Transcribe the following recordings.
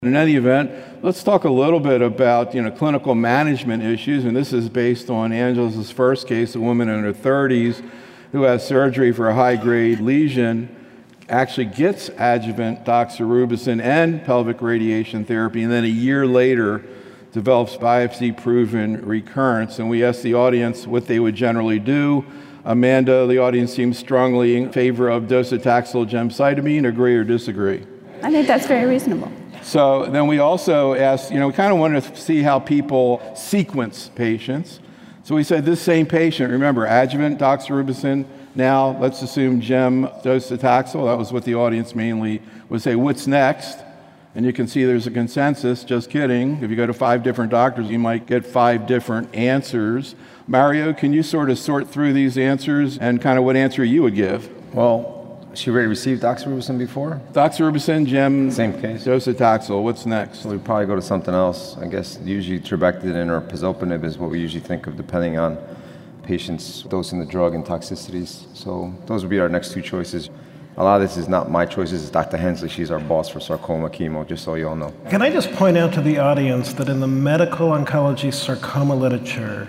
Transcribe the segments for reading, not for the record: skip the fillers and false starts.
In any event, let's talk a little bit about clinical management issues, and this is based on Angela's first case, a woman in her 30s who has surgery for a high-grade lesion, actually gets adjuvant doxorubicin and pelvic radiation therapy, and then a year later develops biopsy-proven recurrence. And we asked the audience what they would generally do. Amanda, the audience seems strongly in favor of docetaxel gemcitabine. Agree or disagree? I think that's very reasonable. So then we also asked, we kind of wanted to see how people sequence patients. So we said this same patient, remember, adjuvant doxorubicin, now let's assume gem docetaxel. That was what the audience mainly would say. What's next? And you can see there's a consensus. Just kidding. If you go to 5 different doctors, you might get 5 different answers. Mario, can you sort of sort through these answers and kind of what answer you would give? Well, she already received doxorubicin before? Doxorubicin, gem, same case. Docetaxel. What's next? So we'd probably go to something else. I guess usually trabectedin or pazopanib is what we usually think of depending on patients dosing the drug and toxicities. So those would be our next 2 choices. A lot of this is not my choices, it's Dr. Hensley. She's our boss for sarcoma chemo, just so you all know. Can I just point out to the audience that in the medical oncology sarcoma literature,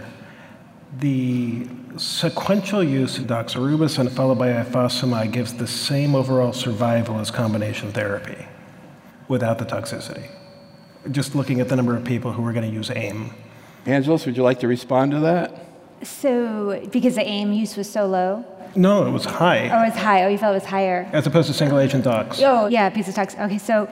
the sequential use of doxorubicin followed by ifosfamide gives the same overall survival as combination therapy without the toxicity. Just looking at the number of people who are going to use AIM. Angelos, would you like to respond to that? So, because the AIM use was so low? No, it was high. Oh, it was high. Oh, you felt it was higher. As opposed to single agent dox. Oh, yeah, piece of tox. Okay, so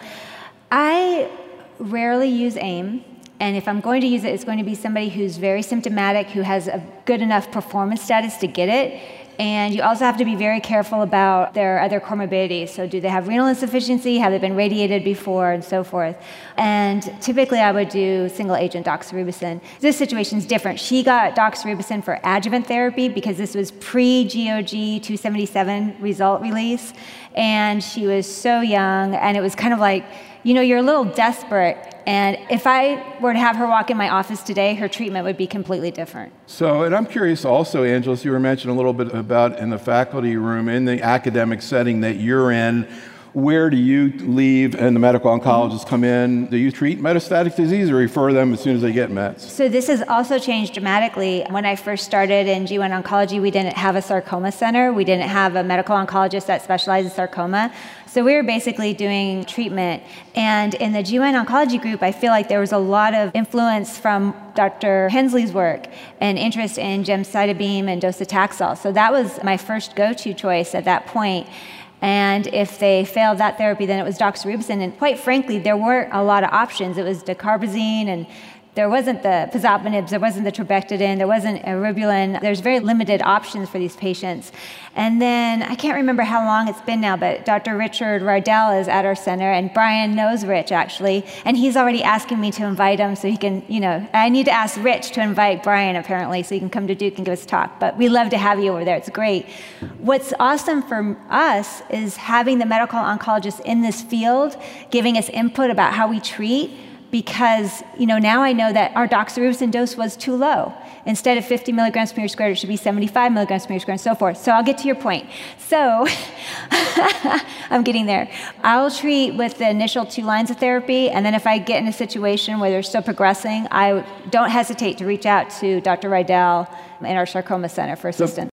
I rarely use AIM. And if I'm going to use it, it's going to be somebody who's very symptomatic, who has a good enough performance status to get it. And you also have to be very careful about their other comorbidities. So do they have renal insufficiency? Have they been radiated before? And so forth. And typically I would do single agent doxorubicin. This situation is different. She got doxorubicin for adjuvant therapy because this was pre-GOG 277 result release. And she was so young, and it was kind of like, you're a little desperate. And if I were to have her walk in my office today, her treatment would be completely different. So, and I'm curious also, Angelos, you were mentioning a little bit about in the faculty room, in the academic setting that you're in, where do you leave and the medical oncologists come in? Do you treat metastatic disease or refer them as soon as they get mets? So this has also changed dramatically. When I first started in GYN oncology, we didn't have a sarcoma center. We didn't have a medical oncologist that specialized in sarcoma. So we were basically doing treatment. And in the GYN oncology group, I feel like there was a lot of influence from Dr. Hensley's work and interest in gemcitabine and docetaxel. So that was my first go-to choice at that point. And if they failed that therapy, then it was doxorubicin. And quite frankly, there weren't a lot of options. It was dacarbazine, and there wasn't the pazopanib, there wasn't the trabectedin, there wasn't eribulin. There's very limited options for these patients. And then, I can't remember how long it's been now, but Dr. Richard Rydell is at our center, and Brian knows Rich, actually, and he's already asking me to invite him so he can, I need to ask Rich to invite Brian, apparently, so he can come to Duke and give us a talk. But we love to have you over there. It's great. What's awesome for us is having the medical oncologists in this field giving us input about how we treat, because now I know that our doxorubicin dose was too low. Instead of 50 milligrams per meter squared, it should be 75 milligrams per meter squared, and so forth. So I'll get to your point. So I'm getting there. I'll treat with the initial 2 lines of therapy, and then if I get in a situation where they're still progressing, I don't hesitate to reach out to Dr. Rydell in our sarcoma center for assistance.